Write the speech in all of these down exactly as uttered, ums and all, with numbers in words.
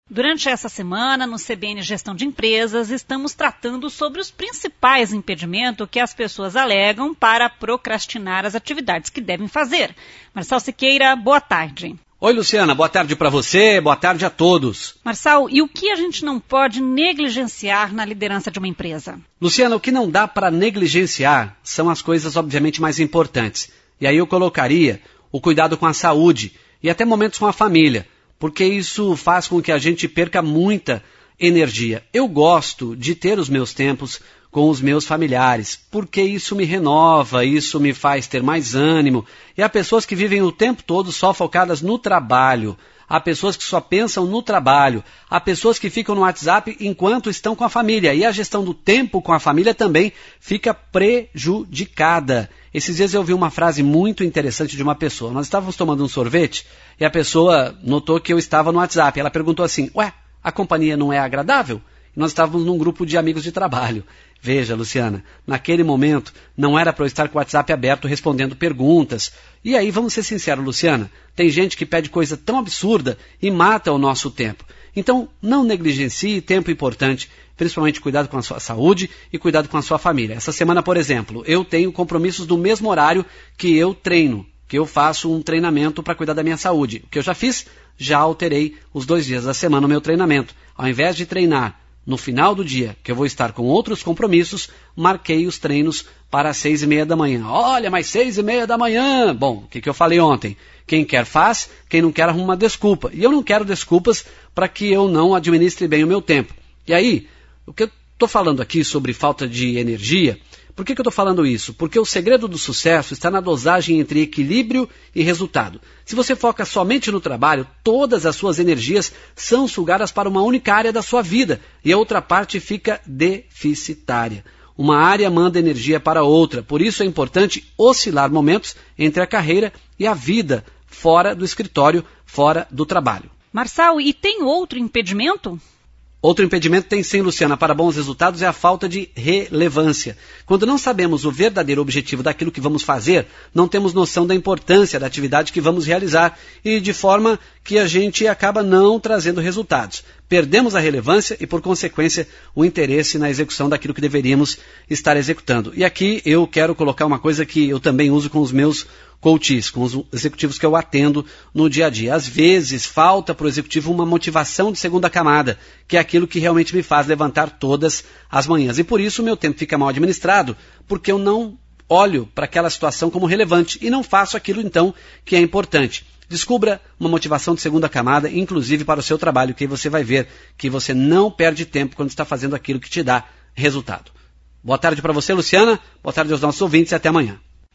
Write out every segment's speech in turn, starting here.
Durante essa semana, no C B N Gestão de Empresas, estamos tratando sobre os principais impedimentos que as pessoas alegam para procrastinar as atividades que devem fazer. Marçal Siqueira, boa tarde. Oi, Luciana, boa tarde para você, boa tarde a todos. Marçal, e o que a gente não pode negligenciar na liderança de uma empresa? Luciana, o que não dá para negligenciar são as coisas obviamente mais importantes. E aí eu colocaria o cuidado com a saúde e até momentos com a família, porque isso faz com que a gente perca muita energia. Eu gosto de ter os meus tempos com os meus familiares, porque isso me renova, isso me faz ter mais ânimo. E há pessoas que vivem o tempo todo só focadas no trabalho, há pessoas que só pensam no trabalho, há pessoas que ficam no WhatsApp enquanto estão com a família, e a gestão do tempo com a família também fica prejudicada. Esses dias eu ouvi uma frase muito interessante de uma pessoa. Nós estávamos tomando um sorvete e a pessoa notou que eu estava no WhatsApp. Ela perguntou assim, ué, a companhia não é agradável? E nós estávamos num grupo de amigos de trabalho. Veja, Luciana, naquele momento não era para eu estar com o WhatsApp aberto respondendo perguntas. E aí, vamos ser sinceros, Luciana, tem gente que pede coisa tão absurda e mata o nosso tempo. Então, não negligencie tempo importante, principalmente cuidado com a sua saúde e cuidado com a sua família. Essa semana, por exemplo, eu tenho compromissos no mesmo horário que eu treino, que eu faço um treinamento para cuidar da minha saúde. O que eu já fiz? Já alterei os dois dias da semana o meu treinamento. Ao invés de treinar no final do dia, que eu vou estar com outros compromissos, marquei os treinos para as seis e meia da manhã. Olha, mas seis e meia da manhã! Bom, o que, que eu falei ontem? Quem quer faz, quem não quer arruma uma desculpa. E eu não quero desculpas para que eu não administre bem o meu tempo. E aí, o que eu estou falando aqui sobre falta de energia, por que, que eu estou falando isso? Porque o segredo do sucesso está na dosagem entre equilíbrio e resultado. Se você foca somente no trabalho, todas as suas energias são sugadas para uma única área da sua vida e a outra parte fica deficitária. Uma área manda energia para outra, por isso é importante oscilar momentos entre a carreira e a vida fora do escritório, fora do trabalho. Marçal, e tem outro impedimento? Outro impedimento tem sim, Luciana, para bons resultados é a falta de relevância. Quando não sabemos o verdadeiro objetivo daquilo que vamos fazer, não temos noção da importância da atividade que vamos realizar e de forma que a gente acaba não trazendo resultados. Perdemos a relevância e, por consequência, o interesse na execução daquilo que deveríamos estar executando. E aqui eu quero colocar uma coisa que eu também uso com os meus coaches, com os executivos que eu atendo no dia a dia. Às vezes falta para o executivo uma motivação de segunda camada, que é aquilo que realmente me faz levantar todas as manhãs. E por isso o meu tempo fica mal administrado, porque eu não olho para aquela situação como relevante e não faço aquilo então que é importante. Descubra uma motivação de segunda camada, inclusive para o seu trabalho, que aí você vai ver que você não perde tempo quando está fazendo aquilo que te dá resultado. Boa tarde para você, Luciana. Boa tarde aos nossos ouvintes e até amanhã.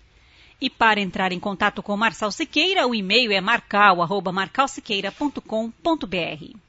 E para entrar em contato com Marçal Siqueira, o e-mail é marcal arroba marcal siqueira ponto com ponto br.